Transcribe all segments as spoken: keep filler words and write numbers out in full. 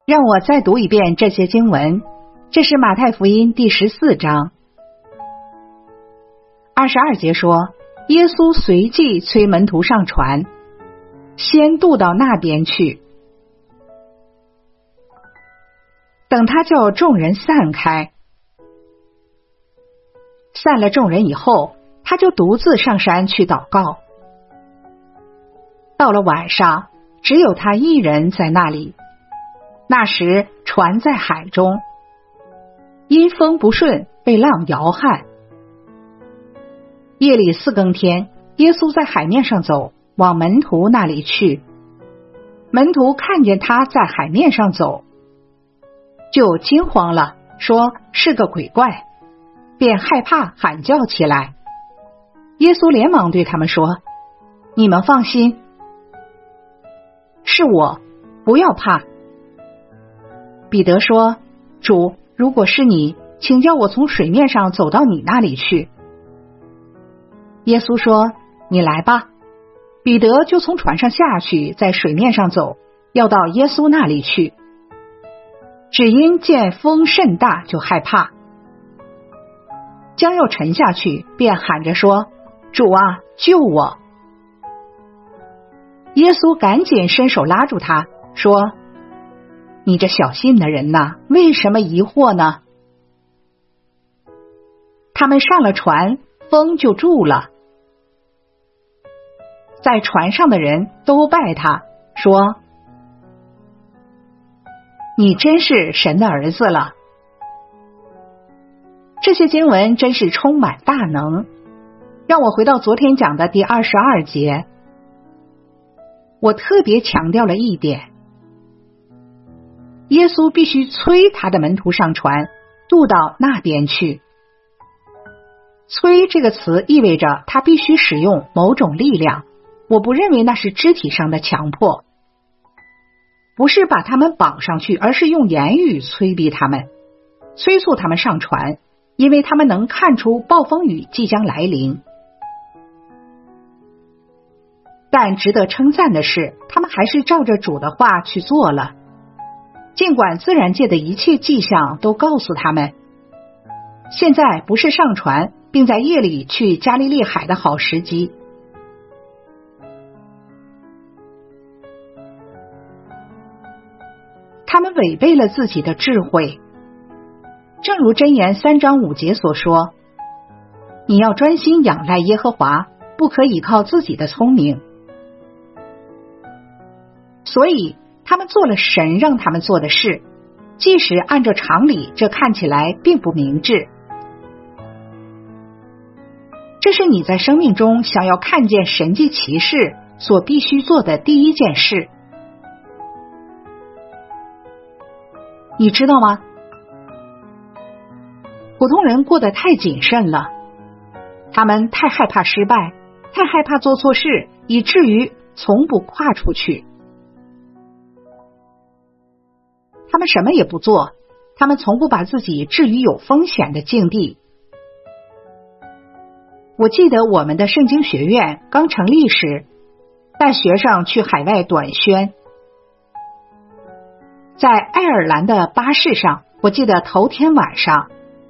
让我再读一遍这些经文，这是马太福音第十四章。二十二节说，耶稣随即催门徒上船，先渡到那边去。等他叫众人散开，散了众人以后，他就独自上山去祷告。到了晚上，只有他一人在那里。那时船在海中，因风不顺，被浪摇撼。夜里四更天，耶稣在海面上走，往门徒那里去。门徒看见他在海面上走，就惊慌了，说是个鬼怪，便害怕喊叫起来。耶稣连忙对他们说，你们放心，是我，不要怕。彼得说，主，如果是你，请叫我从水面上走到你那里去。耶稣说，你来吧。彼得就从船上下去，在水面上走，要到耶稣那里去。只因见风甚大，就害怕，将要沉下去，便喊着说，主啊，救我。耶稣赶紧伸手拉住他，说，你这小信的人呐，为什么疑惑呢？他们上了船，风就住了。在船上的人都拜他，说，你真是神的儿子了。这些经文真是充满大能。让我回到昨天讲的第二十二节，我特别强调了一点，耶稣必须催他的门徒上船，渡到那边去。催这个词意味着他必须使用某种力量，我不认为那是肢体上的强迫，不是把他们绑上去，而是用言语催逼他们，催促他们上船，因为他们能看出暴风雨即将来临。但值得称赞的是，他们还是照着主的话去做了，尽管自然界的一切迹象都告诉他们，现在不是上船并在夜里去加利利海的好时机。他们违背了自己的智慧，正如箴言三章五节所说，你要专心仰赖耶和华，不可倚靠自己的聪明。所以他们做了神让他们做的事，即使按照常理，这看起来并不明智。这是你在生命中想要看见神迹奇事所必须做的第一件事。你知道吗？普通人过得太谨慎了，他们太害怕失败，太害怕做错事，以至于从不跨出去。他们什么也不做，他们从不把自己置于有风险的境地。我记得我们的圣经学院刚成立时，带学生去海外短宣，在爱尔兰的巴士上，我记得头天晚上，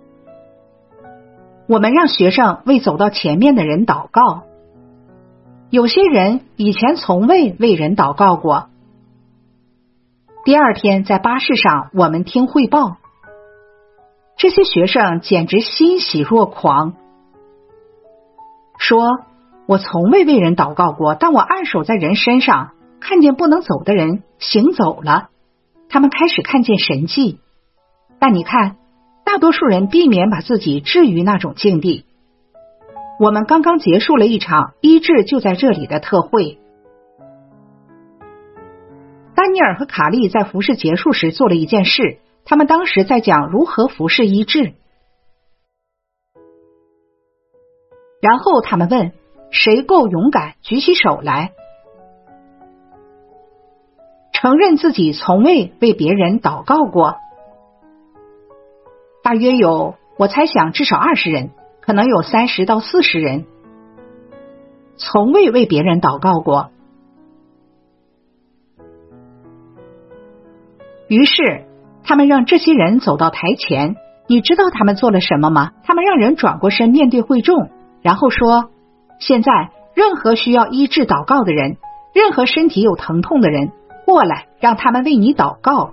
我们让学生为走到前面的人祷告。有些人以前从未为人祷告过。第二天在巴士上，我们听汇报，这些学生简直欣喜若狂，说我从未为人祷告过，但我按手在人身上，看见不能走的人行走了，他们开始看见神迹。但你看，大多数人避免把自己置于那种境地。我们刚刚结束了一场医治就在这里的特会，丹尼尔和卡利在服侍结束时做了一件事，他们当时在讲如何服侍医治。然后他们问，谁够勇敢举起手来，承认自己从未为别人祷告过。大约有，我猜想至少二十人，可能有三十到四十人从未为别人祷告过。 于是他们让这些人走到台前，你知道他们做了什么吗？他们让人转过身面对会众，然后说，现在任何需要医治祷告的人，任何身体有疼痛的人，过来，让他们为你祷告。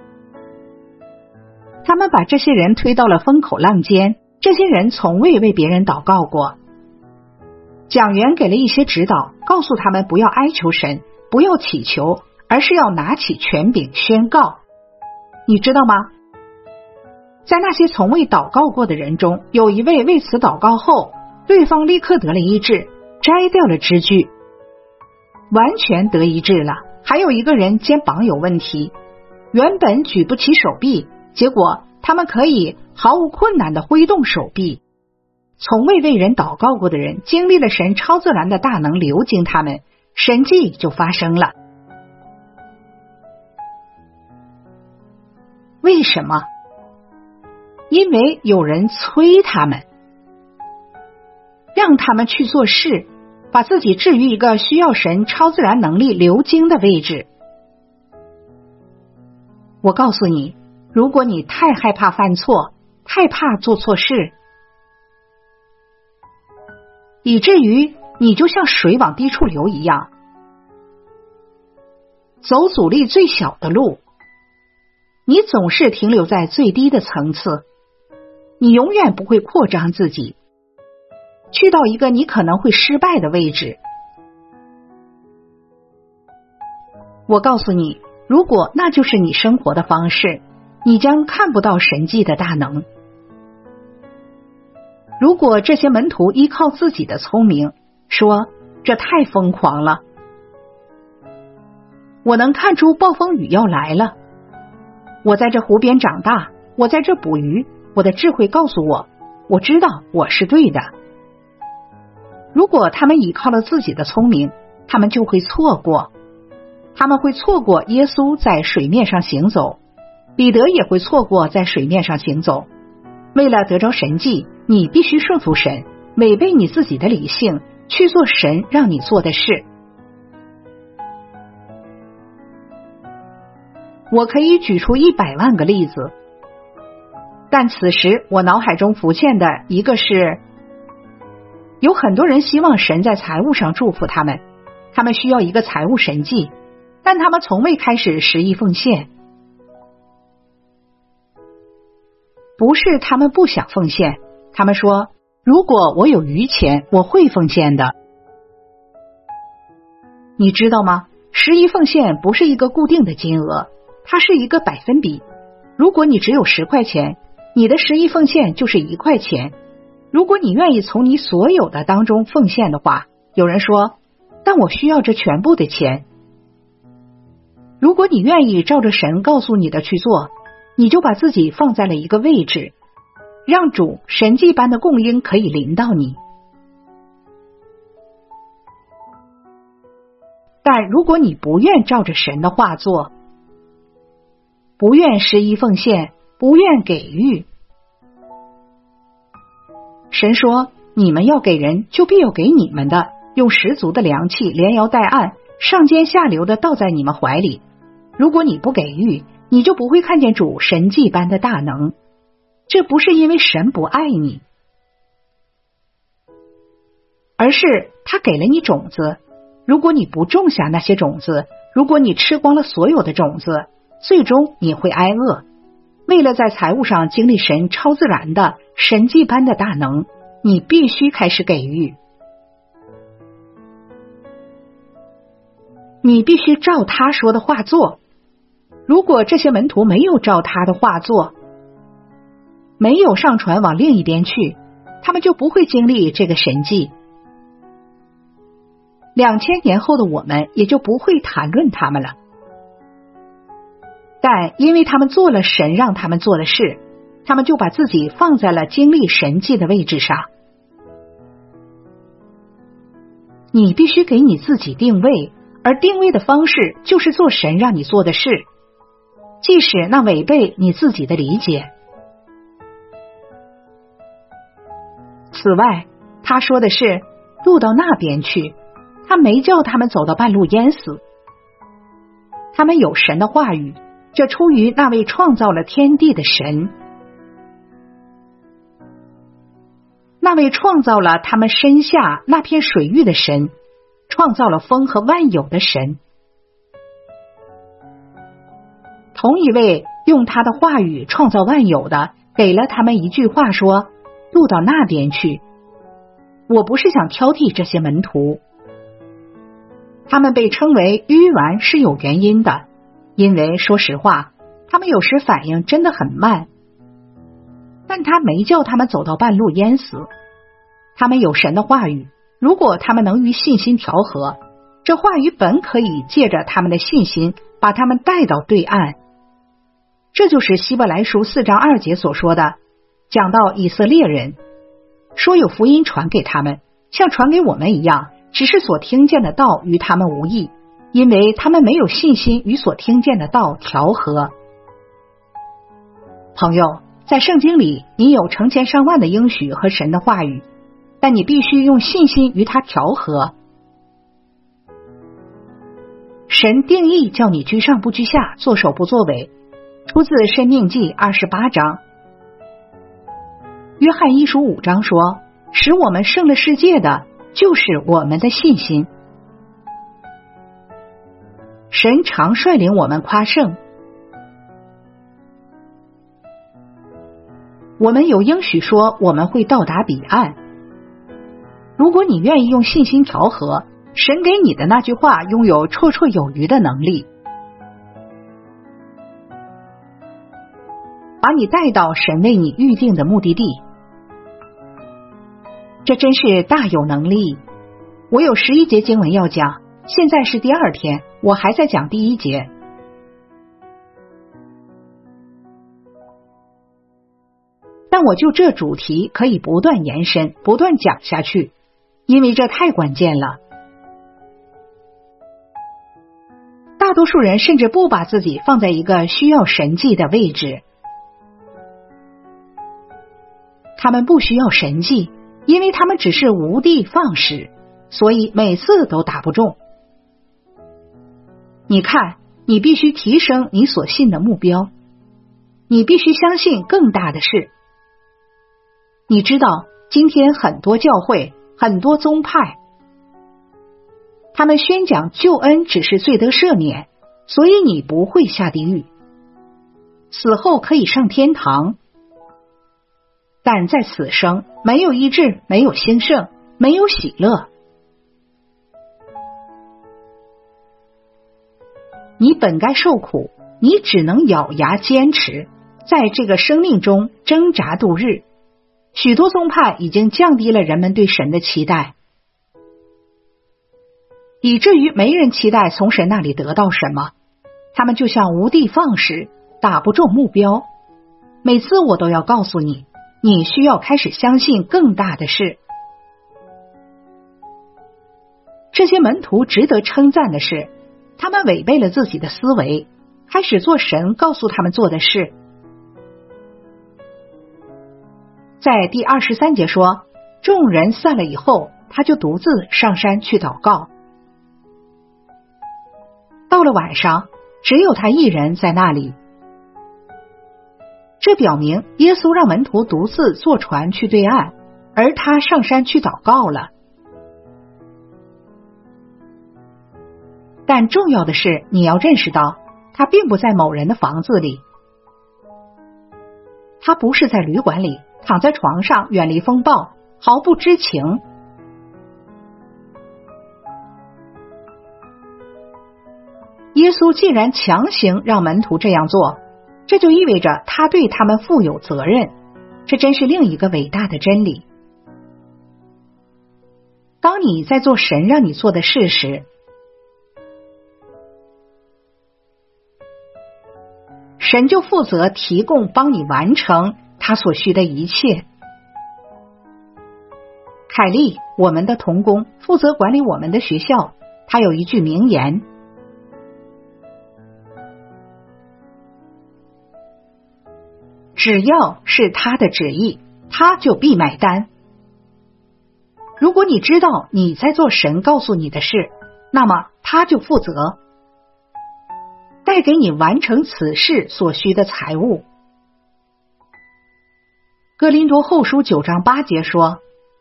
他们把这些人推到了风口浪尖，这些人从未为别人祷告过。讲员给了一些指导，告诉他们不要哀求神，不要祈求，而是要拿起权柄宣告。你知道吗？在那些从未祷告过的人中，有一位为此祷告后，对方立刻得了医治，摘掉了支具，完全得医治了。还有一个人肩膀有问题，原本举不起手臂，结果他们可以毫无困难地挥动手臂。从未为人祷告过的人，经历了神超自然的大能流经他们，神迹就发生了。为什么？因为有人催他们，让他们去做事，把自己置于一个需要神超自然能力流经的位置。我告诉你，如果你太害怕犯错，太怕做错事，以至于你就像水往低处流一样，走阻力最小的路，你总是停留在最低的层次，你永远不会扩张自己，去到一个你可能会失败的位置。我告诉你，如果那就是你生活的方式，你将看不到神迹的大能。如果这些门徒依靠自己的聪明，说这太疯狂了，我能看出暴风雨要来了，我在这湖边长大，我在这捕鱼，我的智慧告诉我，我知道我是对的。如果他们依靠了自己的聪明，他们就会错过，他们会错过耶稣在水面上行走，彼得也会错过在水面上行走。为了得着神迹，你必须顺服神，违背你自己的理性，去做神让你做的事。我可以举出一百万个例子，但此时我脑海中浮现的一个是，有很多人希望神在财务上祝福他们，他们需要一个财务神迹，但他们从未开始十一奉献。不是他们不想奉献，他们说，如果我有余钱，我会奉献的。你知道吗？十一奉献不是一个固定的金额，它是一个百分比。如果你只有十块钱，你的十一奉献就是一块钱。如果你愿意从你所有的当中奉献的话，有人说，但我需要这全部的钱。如果你愿意照着神告诉你的去做，你就把自己放在了一个位置，让主神迹般的供应可以临到你。但如果你不愿照着神的话做，不愿十一奉献，不愿给予，神说，你们要给人，就必有给你们的，用十足的良器连摇带按，上尖下流的倒在你们怀里。如果你不给予，你就不会看见主神迹般的大能。这不是因为神不爱你，而是他给了你种子。如果你不种下那些种子，如果你吃光了所有的种子，最终你会挨饿。为了在财务上经历神超自然的神迹般的大能，你必须开始给予，你必须照他说的话做。如果这些门徒没有照他的话做，没有上船往另一边去，他们就不会经历这个神迹。两千年后的我们也就不会谈论他们了。但因为他们做了神让他们做的事，他们就把自己放在了经历神迹的位置上。你必须给你自己定位，而定位的方式就是做神让你做的事，即使那违背你自己的理解。此外，他说的是渡到那边去，他没叫他们走到半路淹死。他们有神的话语， 这出于那位创造了天地的神，那位创造了他们身下那片水域的神，创造了风和万有的神。同一位用他的话语创造万有的，给了他们一句话说，渡到那边去。我不是想挑剔这些门徒，他们被称为愚顽是有原因的，因为说实话，他们有时反应真的很慢，但他没叫他们走到半路淹死。他们有神的话语，如果他们能与信心调和，这话语本可以借着他们的信心把他们带到对岸。这就是希伯来书四章二节所说的，讲到以色列人，说有福音传给他们，像传给我们一样，只是所听见的道与他们无益，因为他们没有信心与所听见的道调和。朋友，在圣经里，你有成千上万的应许和神的话语，但你必须用信心与它调和。神定义叫你居上不居下，作首不作尾，出自申命记二十八章。约翰一书五章说，使我们胜了世界的就是我们的信心。神常率领我们夸胜，我们有应许说我们会到达彼岸。如果你愿意用信心调和，神给你的那句话拥有绰绰有余的能力，把你带到神为你预定的目的地。这真是大有能力。我有十一节经文要讲，现在是第二天，我还在讲第一节。但我就这主题可以不断延伸，不断讲下去，因为这太关键了。大多数人甚至不把自己放在一个需要神迹的位置，他们不需要神迹，因为他们只是无的放矢，所以每次都打不中。你看，你必须提升你所信的目标，你必须相信更大的事。你知道，今天很多教会，很多宗派，他们宣讲救恩只是罪得赦免，所以你不会下地狱，死后可以上天堂。但在此生没有医治，没有兴盛，没有喜乐。你本该受苦，你只能咬牙坚持，在这个生命中挣扎度日。许多宗派已经降低了人们对神的期待，以至于没人期待从神那里得到什么，他们就像无的放矢，打不中目标。每次我都要告诉你，你需要开始相信更大的事。这些门徒值得称赞的是，他们违背了自己的思维，开始做神告诉他们做的事。在第二十三节说，众人散了以后，他就独自上山去祷告。到了晚上，只有他一人在那里。这表明耶稣让门徒独自坐船去对岸，而他上山去祷告了。但重要的是，你要认识到，他并不在某人的房子里，他不是在旅馆里躺在床上远离风暴，毫不知情。耶稣既然强行让门徒这样做，这就意味着他对他们负有责任，这真是另一个伟大的真理。当你在做神让你做的事时，神就负责提供帮你完成他所需的一切。凯利，我们的同工，负责管理我们的学校，他有一句名言：只要是他的旨意，他就必买单。如果你知道你在做神告诉你的事，那么他就负责。 带给你完成此事所需的财物。哥林多后书九章八节说，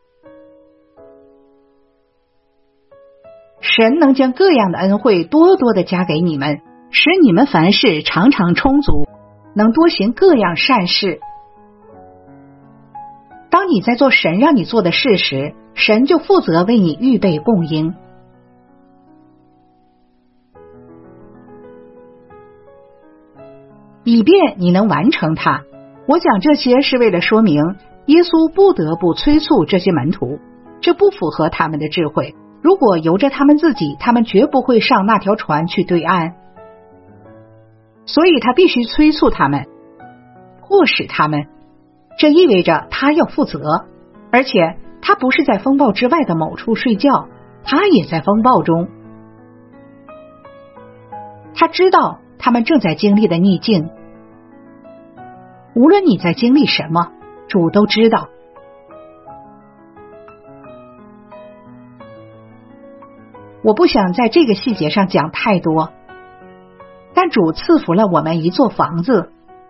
神能将各样的恩惠多多的加给你们，使你们凡事常常充足，能多行各样善事。当你在做神让你做的事时，神就负责为你预备供应。以便你能完成它。我讲这些是为了说明，耶稣不得不催促这些门徒，这不符合他们的智慧。如果由着他们自己，他们绝不会上那条船去对岸。所以他必须催促他们，迫使他们。这意味着他要负责，而且他不是在风暴之外的某处睡觉，他也在风暴中。他知道他们正在经历的逆境。无论你在经历什么，主都知道。我不想在这个细节上讲太多，但主赐福了我们一座房子，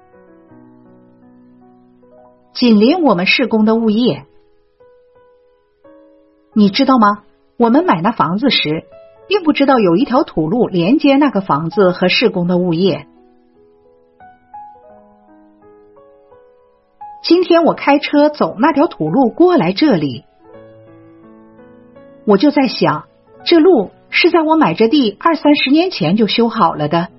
紧邻我们事工的物业。你知道吗？我们买那房子时，并不知道有一条土路连接那个房子和事工的物业。今天我开车走那条土路过来这里，我就在想，这路是在我买这地二三十年前就修好了的。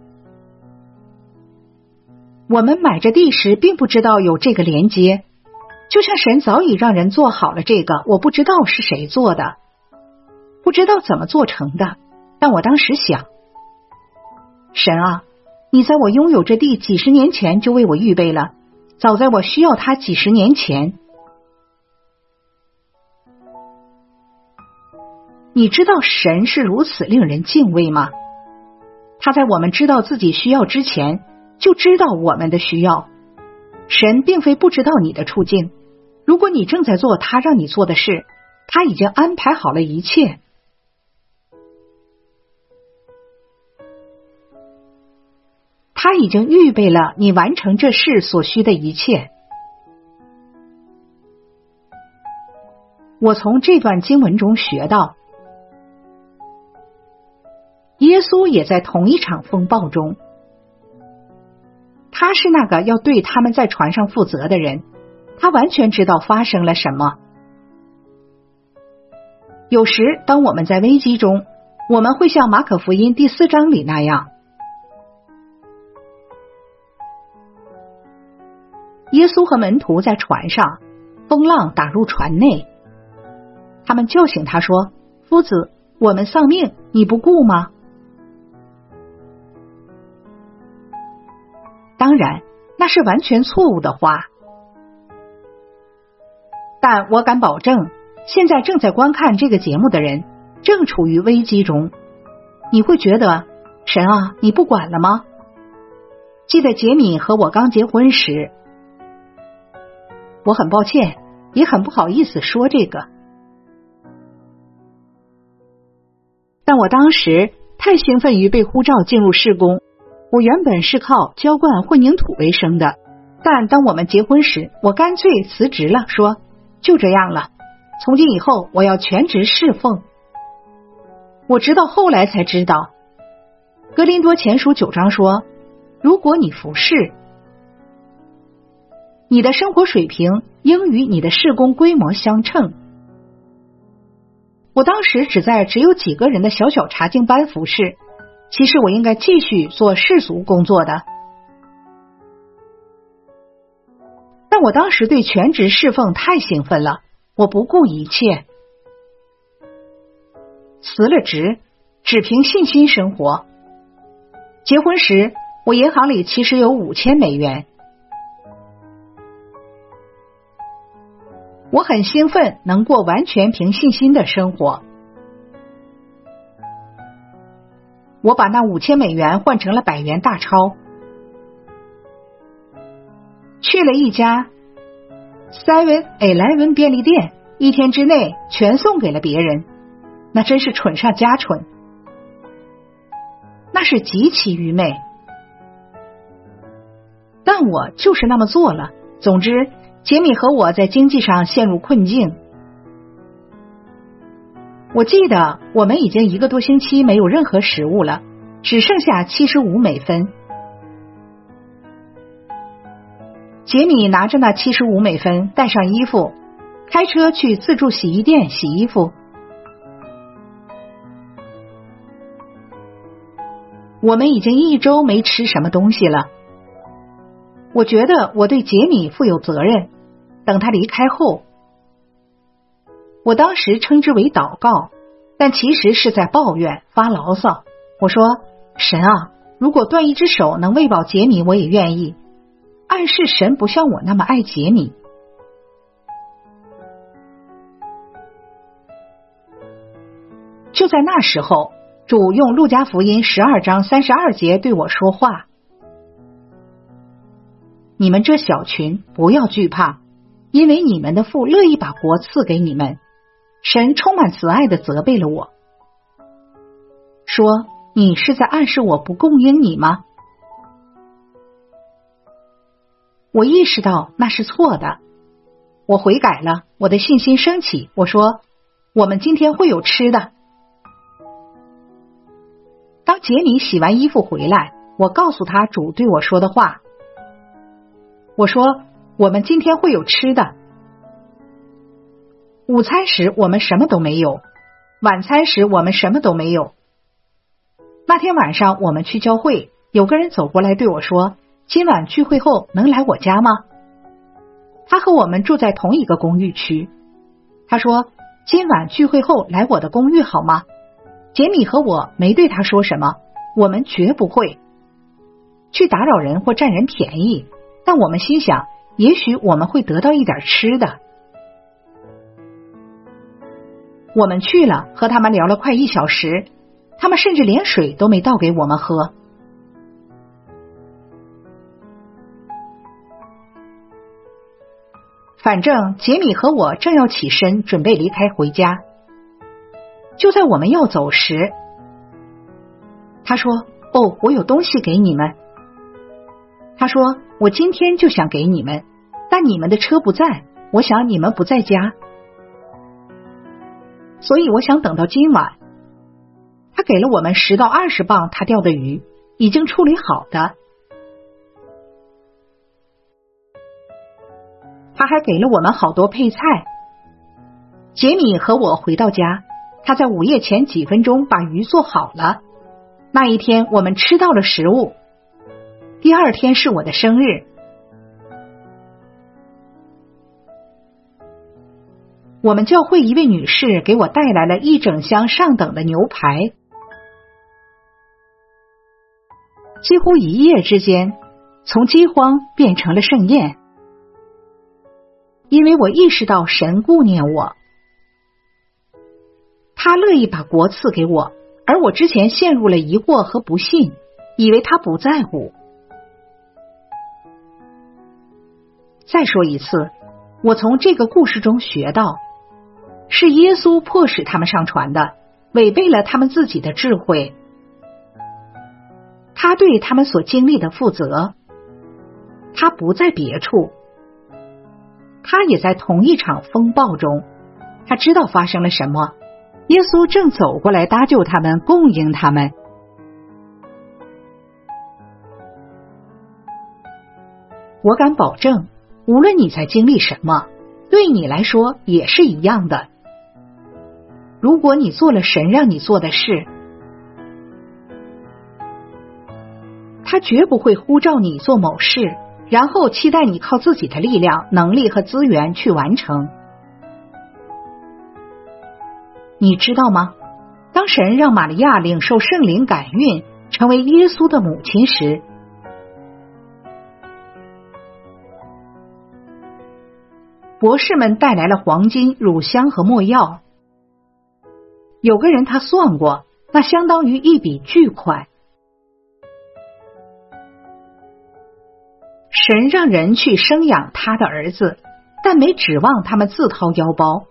我们买这地时并不知道有这个连接，就像神早已让人做好了这个，我不知道是谁做的，不知道怎么做成的。但我当时想，神啊，你在我拥有这地几十年前就为我预备了，早在我需要它几十年前。你知道神是如此令人敬畏吗？他在我们知道自己需要之前，就知道我们的需要。神并非不知道你的处境，如果你正在做他让你做的事，他已经安排好了一切。他已经预备了你完成这事所需的一切。我从这段经文中学到，耶稣也在同一场风暴中，他是那个要对他们在船上负责的人，他完全知道发生了什么。有时当我们在危机中，我们会像马可福音第四章里那样，耶稣和门徒在船上，风浪打入船内，他们叫醒他说，夫子，我们丧命，你不顾吗？当然，那是完全错误的话，但我敢保证，现在正在观看这个节目的人正处于危机中。你会觉得，神啊，你不管了吗？记得杰米和我刚结婚时，我很抱歉，也很不好意思说这个，但我当时太兴奋于被呼召进入事工。我原本是靠浇灌混凝土为生的，但当我们结婚时，我干脆辞职了，说就这样了，从今以后我要全职侍奉。我直到后来才知道，哥林多前书九章说，如果你服侍，你的生活水平应与你的事工规模相称。我当时只在只有几个人的小小查经班服侍，其实我应该继续做世俗工作的，但我当时对全职侍奉太兴奋了，我不顾一切，辞了职，只凭信心生活。结婚时，我银行里其实有五千美元，我很兴奋能过完全凭信心的生活。我把那五千美元换成了百元大钞，去了一家 seven eleven 便利店，一天之内全送给了别人，那真是蠢上加蠢，那是极其愚昧。 但我就是那么做了。总之，杰米和我在经济上陷入困境。我记得我们已经一个多星期没有任何食物了，只剩下七十五美分。杰米拿着那七十五美分，带上衣服，开车去自助洗衣店洗衣服。我们已经一周没吃什么东西了。我觉得我对杰米负有责任。等他离开后，我当时称之为祷告，但其实是在抱怨发牢骚。我说，神啊，如果断一只手能喂饱杰米，我也愿意。暗示神不像我那么爱杰米。就在那时候，主用路加福音十二章三十二节对我说话：你们这小群不要惧怕，因为你们的父乐意把国赐给你们。神充满慈爱的责备了我，说，你是在暗示我不供应你吗？我意识到那是错的，我悔改了，我的信心升起。我说，我们今天会有吃的。当杰米洗完衣服回来，我告诉他主对我说的话。我说，我们今天会有吃的。午餐时我们什么都没有，晚餐时我们什么都没有。那天晚上我们去教会，有个人走过来对我说，今晚聚会后能来我家吗？他和我们住在同一个公寓区。他说，今晚聚会后来我的公寓好吗？杰米和我没对他说什么，我们绝不会去打扰人或占人便宜，但我们心想，也许我们会得到一点吃的。我们去了，和他们聊了快一小时，他们甚至连水都没倒给我们喝。反正杰米和我正要起身准备离开回家，就在我们要走时，他说，哦，我有东西给你们。他说，我今天就想给你们，但你们的车不在，我想你们不在家，所以我想等到今晚。他给了我们十到二十磅他钓的鱼，已经处理好的。他还给了我们好多配菜。杰米和我回到家，他在午夜前几分钟把鱼做好了。那一天我们吃到了食物。第二天是我的生日。我们教会一位女士给我带来了一整箱上等的牛排。几乎一夜之间，从饥荒变成了盛宴。因为我意识到神顾念我，他乐意把国赐给我，而我之前陷入了疑惑和不信，以为他不在乎。再说一次，我从这个故事中学到，是耶稣迫使他们上船的，违背了他们自己的智慧。他对他们所经历的负责，他不在别处，他也在同一场风暴中，他知道发生了什么，耶稣正走过来搭救他们，供应他们。我敢保证，无论你在经历什么，对你来说也是一样的。如果你做了神让你做的事，他绝不会呼召你做某事，然后期待你靠自己的力量、能力和资源去完成。你知道吗？当神让玛利亚领受圣灵感孕，成为耶稣的母亲时，博士们带来了黄金、乳香和没药。有个人他算过，那相当于一笔巨款。神让人去生养他的儿子，但没指望他们自掏腰包。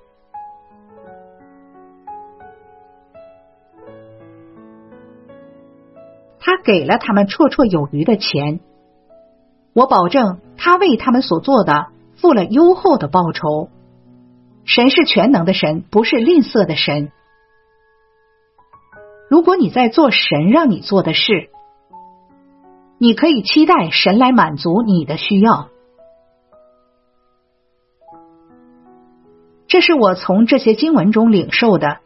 他给了他们绰绰有余的钱。 我保证他为他们所做的付了优厚的报酬。神是全能的神，不是吝啬的神。如果你在做神让你做的事，你可以期待神来满足你的需要。这是我从这些经文中领受的。